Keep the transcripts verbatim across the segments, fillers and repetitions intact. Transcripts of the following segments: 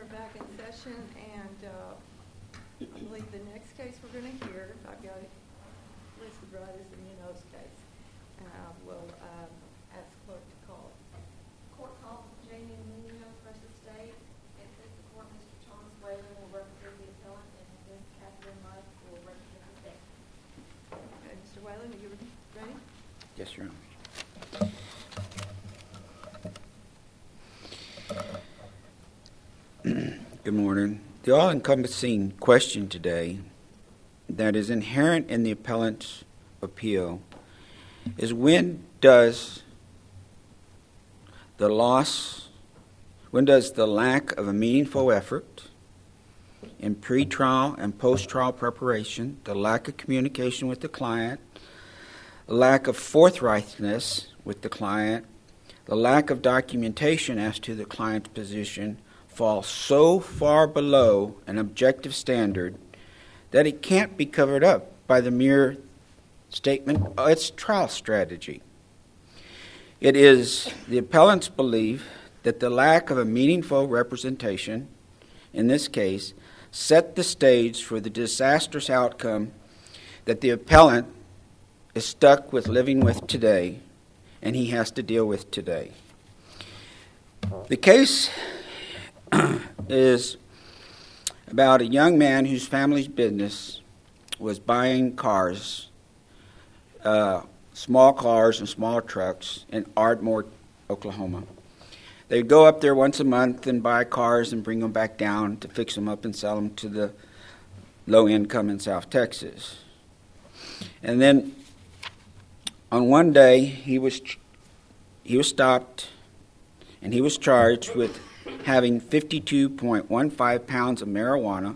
back in session, and uh, I believe the next case we're going to hear, if I've got it listed right, is the Munoz case. And I will um, ask clerk to call it. Court call Jamie Munoz versus State. At this court, Mister Thomas Whalen will represent the appellant, and Miz Catherine Light will represent the state. Okay, Mister Whalen, are you ready? Yes, Your Honor. Good morning. The all-encompassing question today that is inherent in the appellant's appeal is when does the loss, when does the lack of a meaningful effort in pre-trial and post-trial preparation, the lack of communication with the client, the lack of forthrightness with the client, the lack of documentation as to the client's position fall so far below an objective standard that it can't be covered up by the mere statement of its trial strategy. It is the appellant's belief that the lack of a meaningful representation, in this case, set the stage for the disastrous outcome that the appellant is stuck with living with today and he has to deal with today. The case is about a young man whose family's business was buying cars, uh, small cars and small trucks in Ardmore, Oklahoma. They'd go up there once a month and buy cars and bring them back down to fix them up and sell them to the low income in South Texas. And then on one day he was he was stopped and he was charged with having fifty-two point one five pounds of marijuana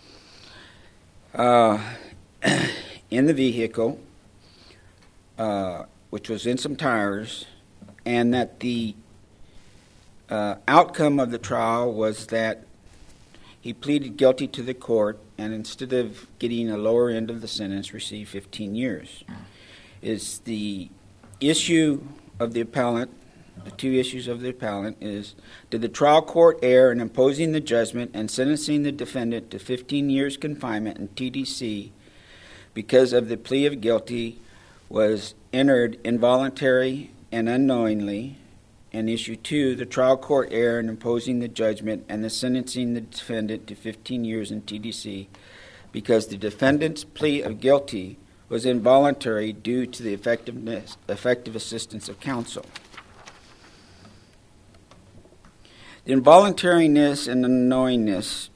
uh, in the vehicle, uh, which was in some tires, and that the uh, outcome of the trial was that he pleaded guilty to the court and instead of getting a lower end of the sentence, received fifteen years. Is the issue of the appellant, the two issues of the appellant is, did the trial court err in imposing the judgment and sentencing the defendant to fifteen years confinement in T D C because of the plea of guilty was entered involuntary and unknowingly? And issue two, the trial court error in imposing the judgment and the sentencing the defendant to fifteen years in T D C because the defendant's plea of guilty was involuntary due to the effectiveness, effective assistance of counsel. The involuntariness and unknowingness,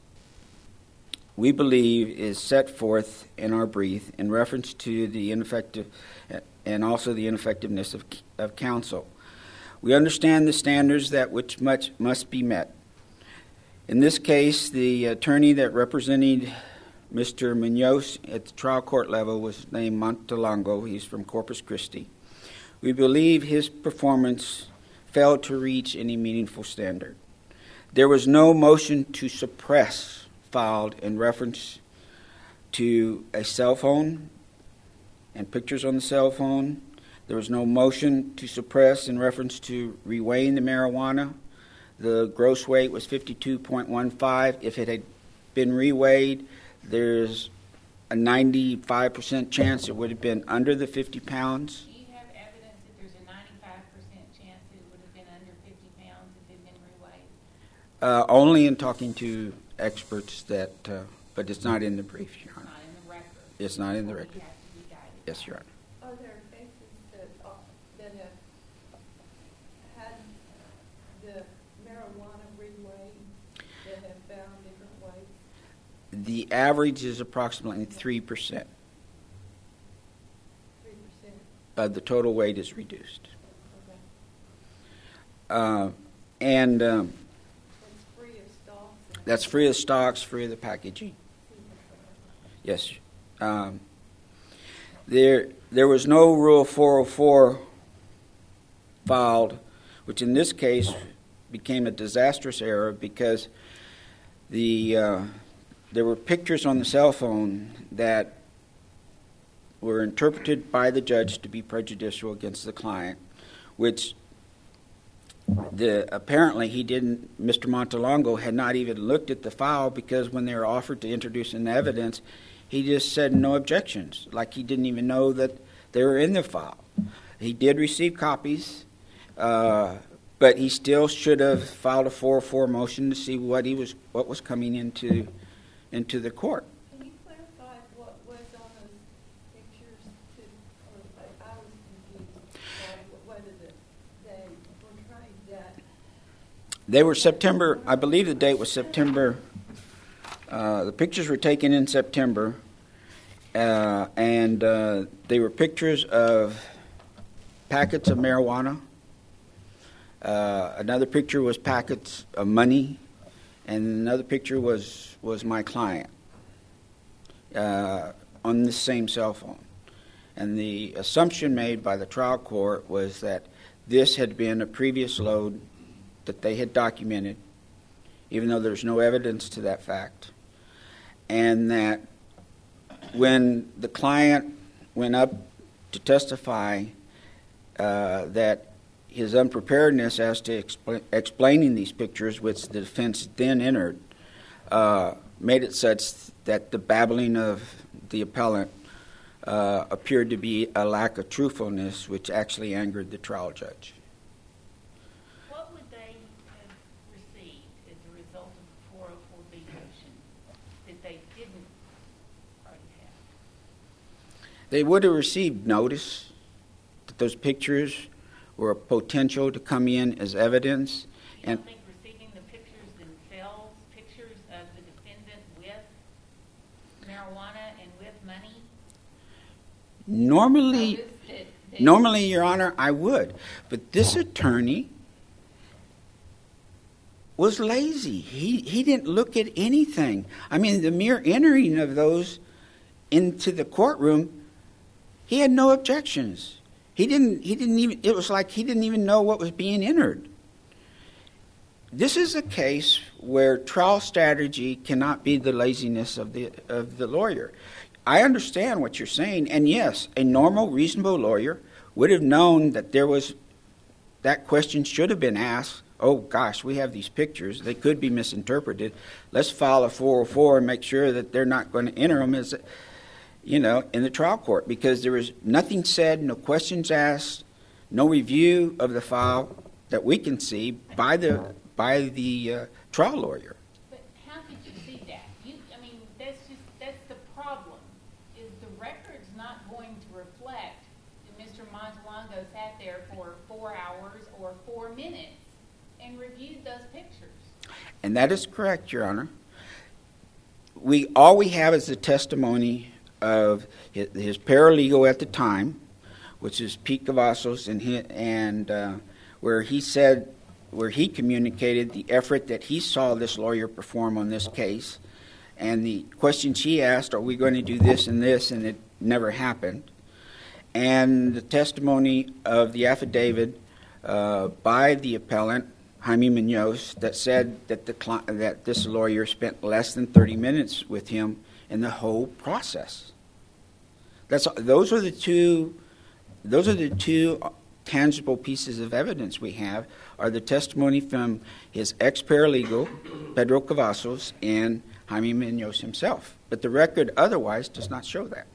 we believe, is set forth in our brief in reference to the ineffective and also the ineffectiveness of, of counsel. We understand the standards that which much must be met. In this case, the attorney that represented Mister Munoz at the trial court level was named Montelongo. He's from Corpus Christi. We believe his performance failed to reach any meaningful standard. There was no motion to suppress filed in reference to a cell phone and pictures on the cell phone. There was no motion to suppress in reference to reweighing the marijuana. The gross weight was fifty-two point one five. If it had been reweighed, there's a ninety-five percent chance it would have been under the fifty pounds. Do you have evidence that there's a ninety-five percent chance that it would have been under fifty pounds if it had been reweighed? Uh, only in talking to experts that, uh, but it's not in the brief, Your Honor. Not in the record. It's not in the So we record. have to be guided. Yes, Your Honor. Are there cases that, uh, that have had the marijuana reweighed that have found different weights? The average is approximately three percent Three percent. of the total weight is reduced. Okay. Uh, and um, It's free of stalks. and- that's free of stocks, free of the packaging. Yes. Um, there, there was no Rule four oh four filed, which in this case became a disastrous error because the uh, there were pictures on the cell phone that were interpreted by the judge to be prejudicial against the client, which the apparently he didn't. Mister Montalongo had not even looked at the file, because when they were offered to introduce an evidence, he just said no objections, like he didn't even know that they were in the file. He did receive copies, uh, but he still should have filed a four oh four motion to see what he was what was coming into into the court. Can you clarify what was on those pictures to, or I I was confused by whether the, they portrayed that? They were September, I believe the date was September. Uh, the pictures were taken in September, uh, and uh, they were pictures of packets of marijuana. Uh, another picture was packets of money, and another picture was, was my client uh, on the same cell phone. And the assumption made by the trial court was that this had been a previous load that they had documented, even though there's no evidence to that fact, and that when the client went up to testify, uh, that his unpreparedness as to expl- explaining these pictures, which the defense then entered, uh, made it such that the babbling of the appellant uh, appeared to be a lack of truthfulness, which actually angered the trial judge. What would they have received as a result of the four oh four B motion that they didn't already have? They would have received notice that those pictures were a potential to come in as evidence. You And don't think receiving the pictures themselves, pictures of the defendant with marijuana and with money? normally, Notice that- that- normally, Your Honor, I would. But this attorney was lazy. He he didn't look at anything. I mean, the mere entering of those into the courtroom, he had no objections. He didn't. He didn't even. It was like he didn't even know what was being entered. This is a case where trial strategy cannot be the laziness of the of the lawyer. I understand what you're saying, and yes, a normal, reasonable lawyer would have known that there was that question should have been asked. Oh gosh, we have these pictures; they could be misinterpreted. Let's file a four oh four and make sure that they're not going to enter them as, you know, in the trial court, because there was nothing said, no questions asked, no review of the file that we can see by the by the uh, trial lawyer. But how could you see that? You, I mean, that's just, that's the problem, is the record's not going to reflect that Mister Montalongo sat there for four hours or four minutes and reviewed those pictures. And that is correct, Your Honor. We all we have is the testimony of his, his paralegal at the time, which is Pete Cavazos, and he, and uh, where he said, where he communicated the effort that he saw this lawyer perform on this case, and the questions he asked, are we going to do this and this, and it never happened. And the testimony of the affidavit uh, by the appellant, Jaime Munoz, that said that the cli- that this lawyer spent less than thirty minutes with him in the whole process. That's those are the two. Those are the two tangible pieces of evidence we have, are the testimony from his ex-paralegal, Pedro Cavazos, and Jaime Munoz himself. But the record otherwise does not show that.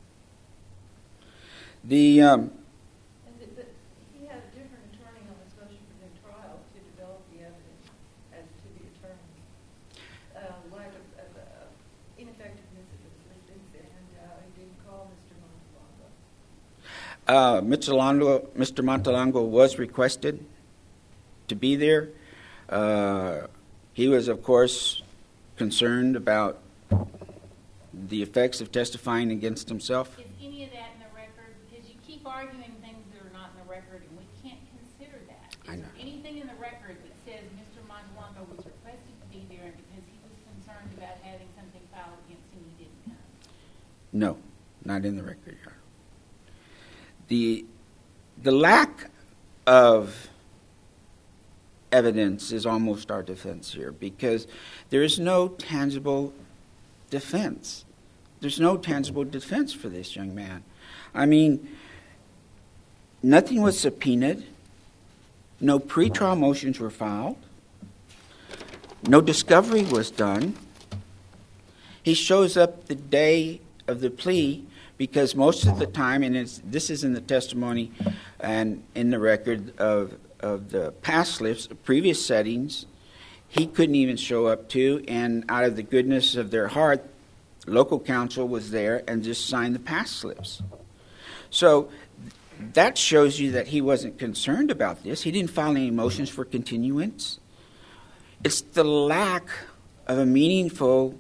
The um, And the- but he had a different attorney on this motion for new trial to develop the evidence as to the attorney. Uh, lack of, of uh, ineffectiveness of assistance, and uh, he didn't call Mister Montalongo. Uh, Mister Longo, Mister Montalongo was requested to be there. Uh, he was, of course, concerned about the effects of testifying against himself. Is any of that in the record? Because you keep arguing things that are not in the record, and we can't consider that. I Is know. there anything in the record that says Mister Montalongo was requested to be there, and because he was concerned about having something filed against him, he didn't come? No, not in the record, Your Honor. The, the lack of evidence is almost our defense here, because there is no tangible defense. There's no tangible defense for this young man. I mean, nothing was subpoenaed. No pretrial motions were filed. No discovery was done. He shows up the day of the plea because most of the time, and it's, this is in the testimony and in the record of, of the past slips, previous settings, he couldn't even show up to, and out of the goodness of their heart, local counsel was there and just signed the pass slips. So that shows you that he wasn't concerned about this. He didn't file any motions for continuance. It's the lack of a meaningful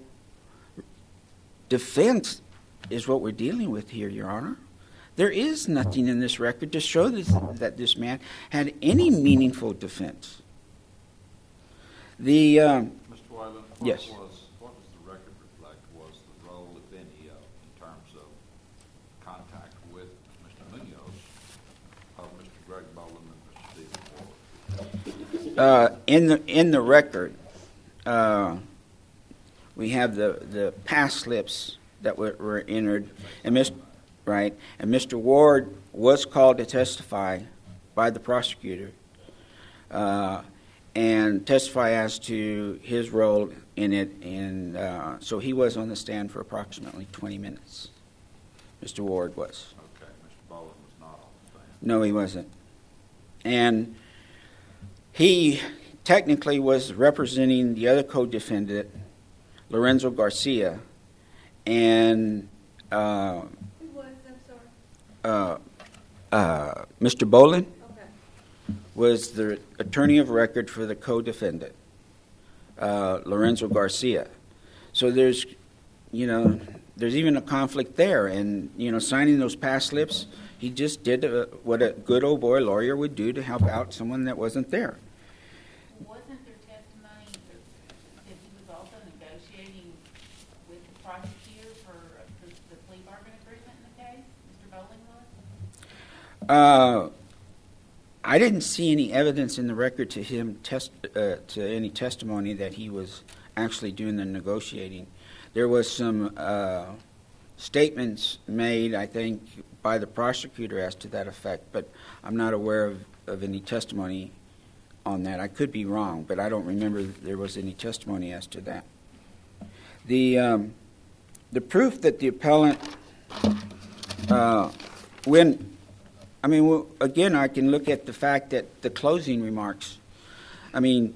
defense is what we're dealing with here, Your Honor. There is nothing in this record to show this, that this man had any meaningful defense. The um, Mister Whalen, what yes. was what was the record reflect was the role, if any, uh, in terms of contact with Mister Munoz of Mister Greg Boland and Mister Stephen Ward? Uh, in the in the record, uh, we have the, the pass slips that were, were entered, and Mister right, and Mister Ward was called to testify by the prosecutor, uh, and testify as to his role in it. And uh, so he was on the stand for approximately twenty minutes. Mister Ward was. Okay, Mister Boland was not on the stand. No, he wasn't, and he technically was representing the other co-defendant, Lorenzo Garcia, and uh, Who was, I'm uh, sorry? uh, Mister Boland Okay. was the attorney of record for the co-defendant, uh, Lorenzo Garcia. So there's, you know, there's even a conflict there. And, you know, signing those pass slips, he just did uh, what a good old boy lawyer would do to help out someone that wasn't there. Wasn't there testimony that, that he was also negotiating with the prosecutor for the, the plea bargain agreement in the case? Mister Bowling was? Uh, I didn't see any evidence in the record to him test uh, to any testimony that he was actually doing the negotiating. There was some uh, statements made, I think, by the prosecutor as to that effect, but I'm not aware of, of any testimony on that. I could be wrong, but I don't remember that there was any testimony as to that. The um, the proof that the appellant, uh, when, I mean, well, again, I can look at the fact that the closing remarks, I mean,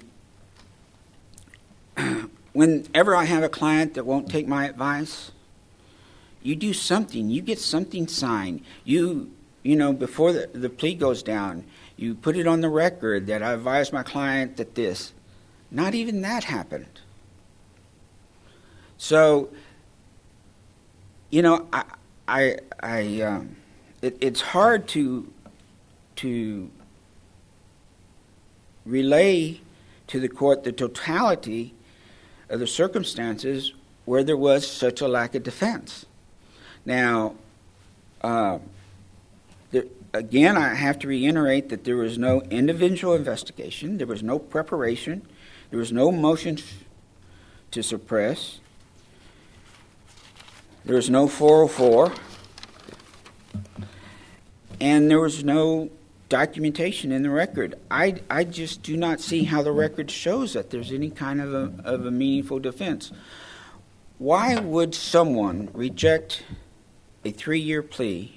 whenever I have a client that won't take my advice, you do something. You get something signed. You, you know, before the, the plea goes down, you put it on the record that I advised my client that this. Not even that happened. So, you know, I, I, I um, it, it's hard to, to relay to the court the totality of the circumstances where there was such a lack of defense. Now, uh, there, again, I have to reiterate that there was no individual investigation, there was no preparation, there was no motion to suppress, there was no four oh four, and there was no documentation in the record. I, I just do not see how the record shows that there's any kind of a, of a meaningful defense. Why would someone reject a three-year plea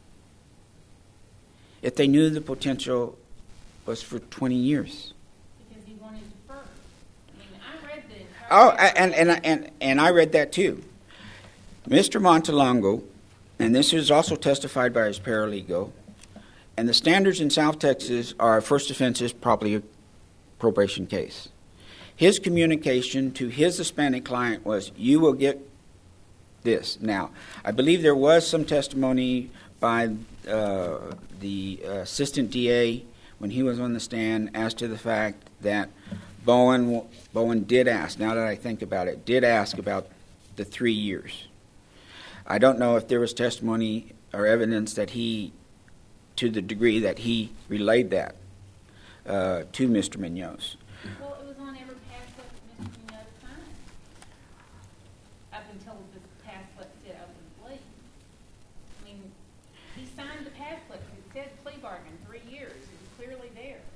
if they knew the potential was for twenty years? Because he wanted to first. I mean, I read the entire... Oh, and, and, and, and I read that too. Mister Montalongo, and this is also testified by his paralegal, and the standards in South Texas are first offense is probably a probation case. His communication to his Hispanic client was, you will get this. Now, I believe there was some testimony by uh, the assistant D A when he was on the stand as to the fact that Bowen, Bowen did ask, now that I think about it, did ask about the three years. I don't know if there was testimony or evidence that he, to the degree that he relayed that uh, to Mister Munoz. Well, it was on every pass slip that Mister Munoz signed. Up until the pass slip said open plea. I mean, he signed the pass slip. It said plea bargain, three years. It was clearly there.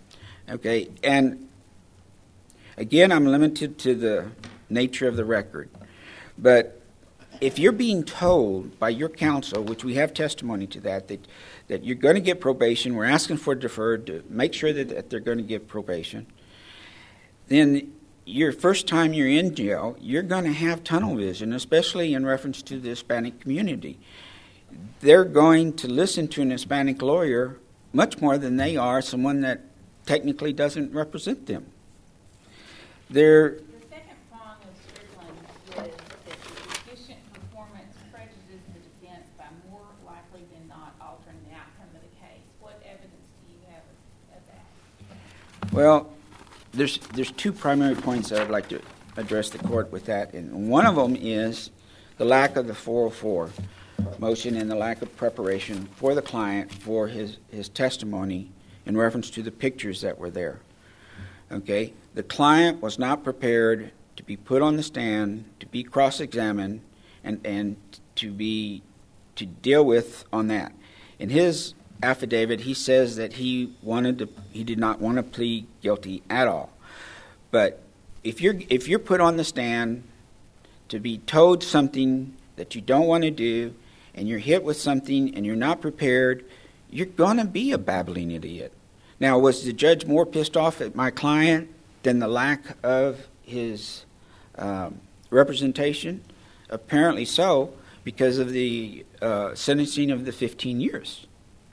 Okay, and again, I'm limited to the nature of the record. But if you're being told by your counsel, which we have testimony to that, that, that you're going to get probation, we're asking for deferred to make sure that, that they're going to give probation, then your first time you're in jail, you're going to have tunnel vision, especially in reference to the Hispanic community. They're going to listen to an Hispanic lawyer much more than they are someone that technically doesn't represent them. They're, The second prong of Strickland is that the deficient performance prejudices the defense by more likely than not altering the outcome of the case. What evidence do you have of, of that? well, there's there's two primary points that I'd like to address the court with that. And one of them is the lack of the four oh four motion and the lack of preparation for the client for his, his testimony in reference to the pictures that were there. Okay? The client was not prepared to be put on the stand, to be cross-examined, and, and to be to deal with on that. In his affidavit, he says that he wanted to he did not want to plead guilty at all. But if you're if you're put on the stand to be told something that you don't want to do, and you're hit with something and you're not prepared, you're going to be a babbling idiot. Now, was the judge more pissed off at my client than the lack of his um, representation? Apparently so, because of the uh, sentencing of the fifteen years.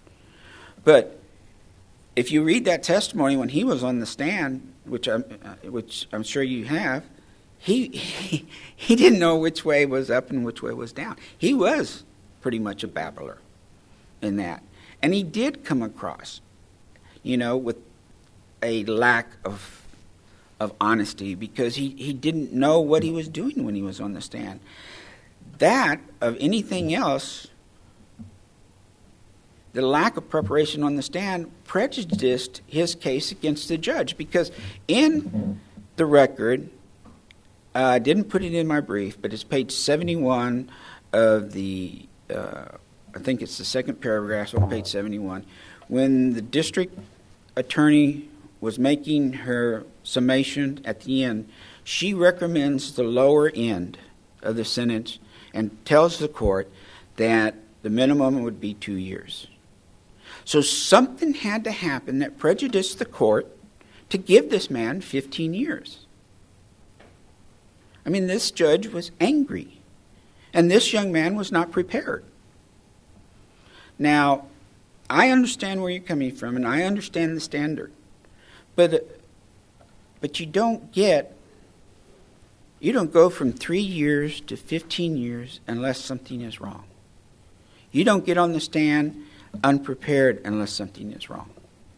But if you read that testimony when he was on the stand, which I'm, uh, which I'm sure you have, he, he he didn't know which way was up and which way was down. He was pretty much a babbler in that. And he did come across, you know, with a lack of of honesty because he, he didn't know what he was doing when he was on the stand. That, of anything else, the lack of preparation on the stand prejudiced his case against the judge because in the record, uh, I didn't put it in my brief, but it's page seventy-one of the Uh, I think it's the second paragraph on page seventy-one. When the district attorney was making her summation at the end, she recommends the lower end of the sentence and tells the court that the minimum would be two years. So something had to happen that prejudiced the court to give this man fifteen years. I mean, this judge was angry. And this young man was not prepared. Now, I understand where you're coming from, and I understand the standard. But but you don't get, you don't go from three years to fifteen years unless something is wrong. You don't get on the stand unprepared unless something is wrong.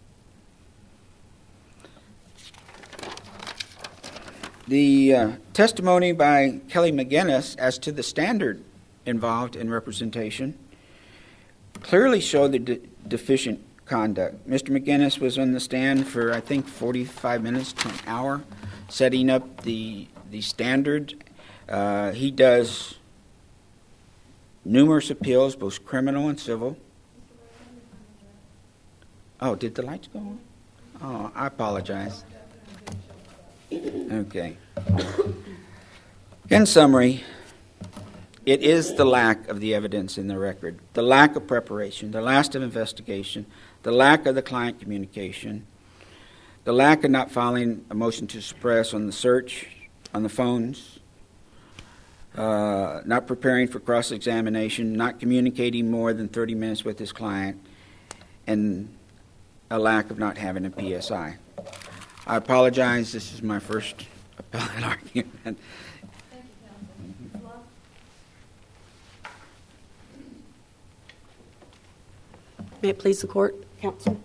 The uh, testimony by Kelly McGinnis as to the standard involved in representation clearly showed the de- deficient conduct. Mister McGinnis was on the stand for, I think, forty-five minutes to an hour, setting up the the standard. Uh, he does numerous appeals, both criminal and civil. Oh, did the lights go on? Oh, I apologize. Okay. In summary, it is the lack of the evidence in the record, the lack of preparation, the lack of investigation, the lack of the client communication, the lack of not filing a motion to suppress on the search, on the phones, uh, not preparing for cross-examination, not communicating more than thirty minutes with his client, and a lack of not having a P S I. I apologize. This is my first appellate argument. Thank you, counsel. Love? May it please the court, counsel?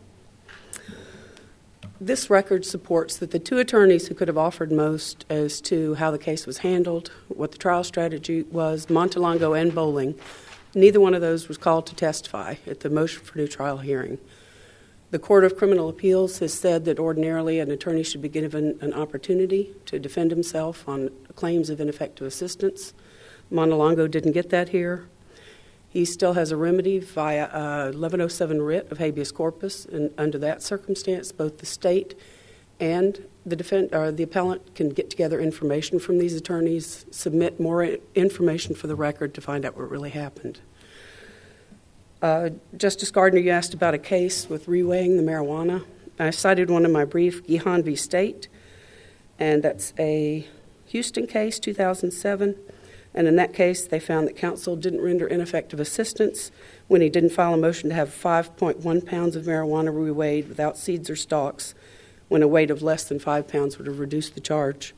This record supports that the two attorneys who could have offered most as to how the case was handled, what the trial strategy was, Montalongo and Bowling, neither one of those was called to testify at the motion for new trial hearing. The Court of Criminal Appeals has said that ordinarily an attorney should be given an opportunity to defend himself on claims of ineffective assistance. Montalongo didn't get that here. He still has a remedy via uh, eleven oh seven writ of habeas corpus, and under that circumstance, both the state and the defend, or the appellant can get together information from these attorneys, submit more i- information for the record to find out what really happened. Uh, Justice Gardner, you asked about a case with reweighing the marijuana. I cited one in my brief, Gihan v. State, and that's a Houston case, two thousand seven. And in that case, they found that counsel didn't render ineffective assistance when he didn't file a motion to have five point one pounds of marijuana reweighed without seeds or stalks, when a weight of less than five pounds would have reduced the charge.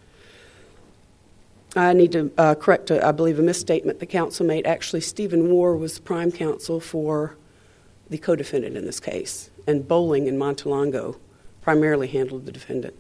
I need to uh, correct, a, I believe, a misstatement the counsel made. Actually, Stephen Moore was prime counsel for the co-defendant in this case, and Bowling and Montalongo primarily handled the defendant.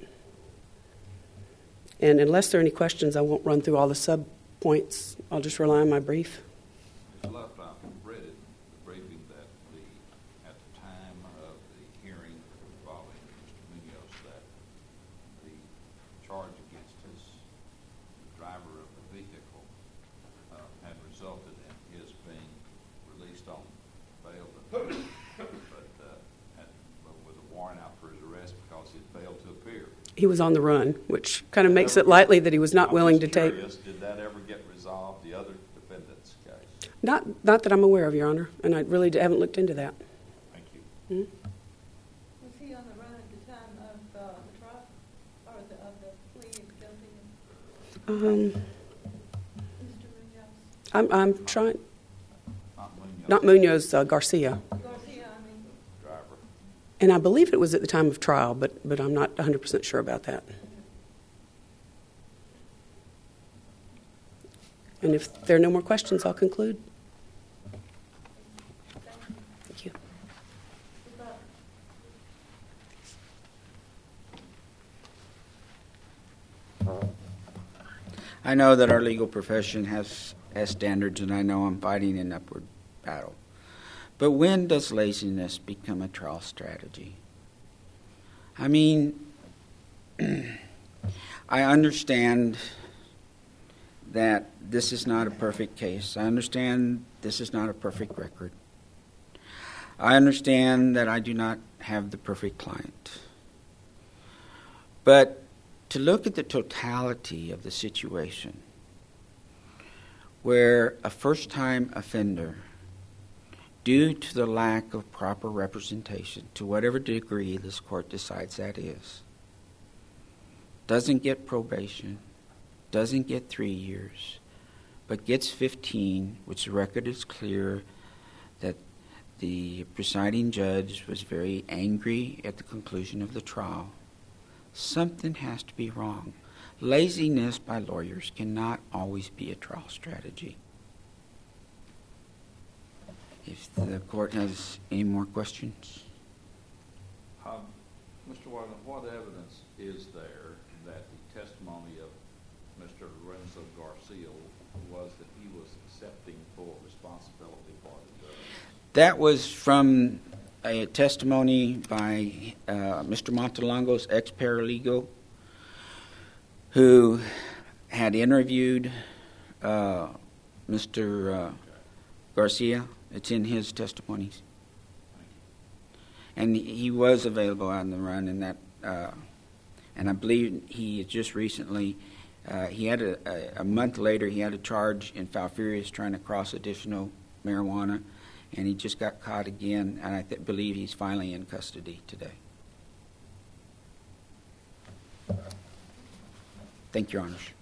And unless there are any questions, I won't run through all the sub-points. I'll just rely on my brief. Miz Luft, I've read it, the briefing, that the, at the time of the hearing involving Mister Munoz, that the charge against his driver of the vehicle uh, had resulted in his being released on bail, but, but, uh, had, but with a warrant out for his arrest because he had failed to appear. He was on the run, which kind of makes it likely that he was not I'm willing to just take. curious, did that ever get resolved, the other defendant's case? Not, not that I'm aware of, Your Honor, and I really haven't looked into that. Thank you. Mhm. Was he on the run at the time of uh, the trial, or the, of the plea of guilty? Um, Mister Munoz? I'm, I'm trying, Not Munoz. not Munoz, uh, Garcia. Garcia, I mean, Driver. And I believe it was at the time of trial, but, but I'm not one hundred percent sure about that. And if there are no more questions, I'll conclude. Thank you. I know that our legal profession has, has standards, and I know I'm fighting an upward battle. But when does laziness become a trial strategy? I mean, I understand that this is not a perfect case. I understand this is not a perfect record. I understand that I do not have the perfect client. But to look at the totality of the situation, where a first-time offender, due to the lack of proper representation, to whatever degree this court decides that is, doesn't get probation, doesn't get three years, but gets fifteen, which the record is clear that the presiding judge was very angry at the conclusion of the trial. Something has to be wrong. Laziness by lawyers cannot always be a trial strategy. If the court has any more questions. Um, Mister Warden, what evidence is there that the testimony of Mister Lorenzo Garcia was that he was accepting full responsibility for the drugs? That was from a testimony by uh, Mister Montalongo's ex-paralegal, who had interviewed uh, Mister Uh, Garcia. It's in his testimonies. And he was available on the run, and that, uh, and I believe he just recently, uh, he had a, a, a month later, he had a charge in Falfurrias trying to cross additional marijuana, and he just got caught again, and I th- believe he's finally in custody today. Thank you, Your Honors.